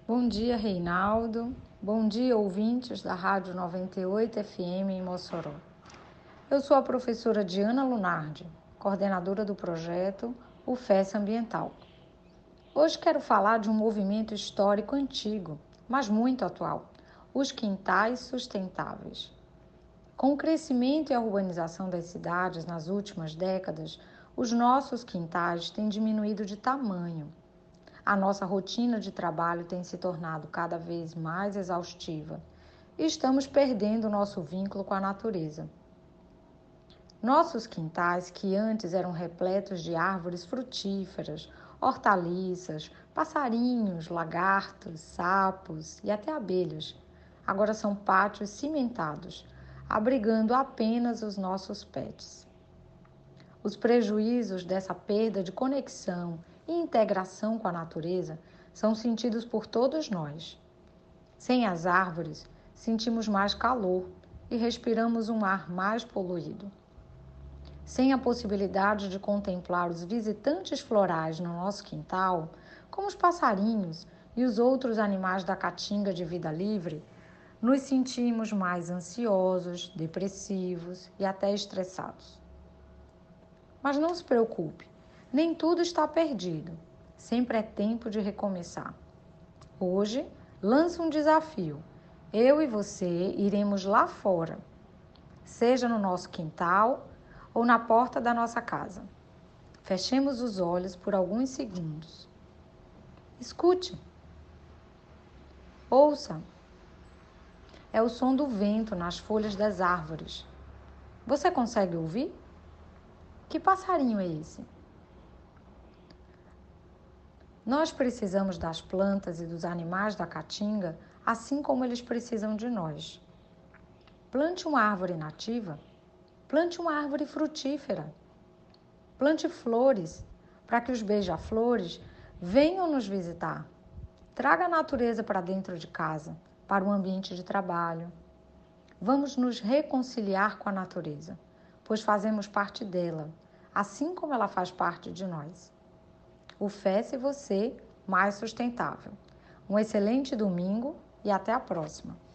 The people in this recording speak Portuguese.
Bom dia, Reinaldo. Bom dia, ouvintes da Rádio 98 FM em Mossoró. Eu sou a professora Diana Lunardi, coordenadora do projeto UFES Ambiental. Hoje quero falar de um movimento histórico antigo, mas muito atual, os quintais sustentáveis. Com o crescimento e a urbanização das cidades nas últimas décadas, os nossos quintais têm diminuído de tamanho. A nossa rotina de trabalho tem se tornado cada vez mais exaustiva e estamos perdendo o nosso vínculo com a natureza. Nossos quintais, que antes eram repletos de árvores frutíferas, hortaliças, passarinhos, lagartos, sapos e até abelhas, agora são pátios cimentados, abrigando apenas os nossos pets. Os prejuízos dessa perda de conexão e integração com a natureza são sentidos por todos nós. Sem as árvores, sentimos mais calor e respiramos um ar mais poluído. Sem a possibilidade de contemplar os visitantes florais no nosso quintal, como os passarinhos e os outros animais da caatinga de vida livre, nos sentimos mais ansiosos, depressivos e até estressados. Mas não se preocupe, nem tudo está perdido. Sempre é tempo de recomeçar. Hoje, lanço um desafio. Eu e você iremos lá fora, seja no nosso quintal ou na porta da nossa casa. Fechemos os olhos por alguns segundos. Escute. Ouça. É o som do vento nas folhas das árvores. Você consegue ouvir? Que passarinho é esse? Nós precisamos das plantas e dos animais da caatinga, assim como eles precisam de nós. Plante uma árvore nativa, plante uma árvore frutífera, plante flores para que os beija-flores venham nos visitar. Traga a natureza para dentro de casa, para o ambiente de trabalho. Vamos nos reconciliar com a natureza, pois fazemos parte dela, assim como ela faz parte de nós. O FES e você mais sustentável. Um excelente domingo e até a próxima.